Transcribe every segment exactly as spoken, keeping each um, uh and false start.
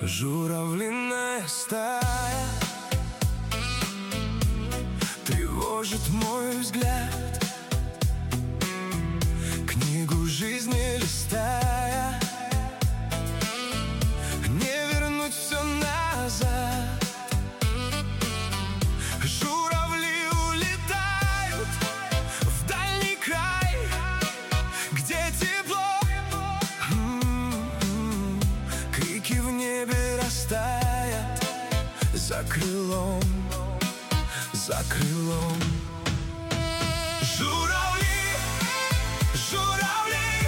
Журавлиная стая тревожит мой взгляд, книгу жизни листая, не вернуть все назад. Журавли улетают в дальний край, где тепло, м-м-м, крики в небе растают за крылом, за крылом. Журавли, журавли,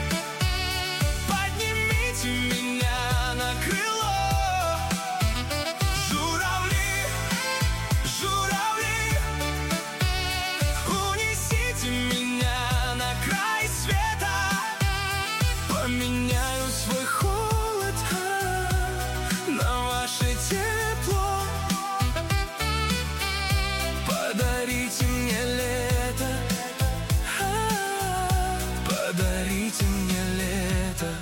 поднимите меня на крыло. Журавли, журавли, унесите меня на край света. Поменяю свой холод на ваше тепло. Подарите мне лето, а, подарите мне лето.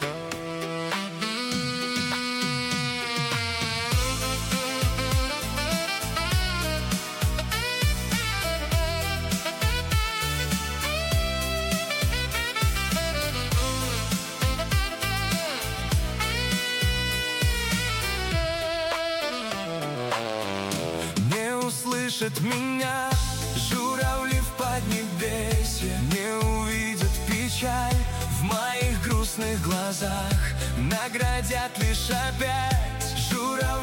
Не услышат меня журавли в поднебесье, не увидят печаль в моих грустных глазах, наградят лишь опять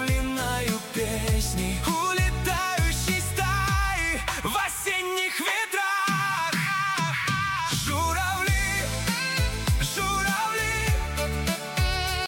журавлиною песней улетающей стаи в осенних ветрах.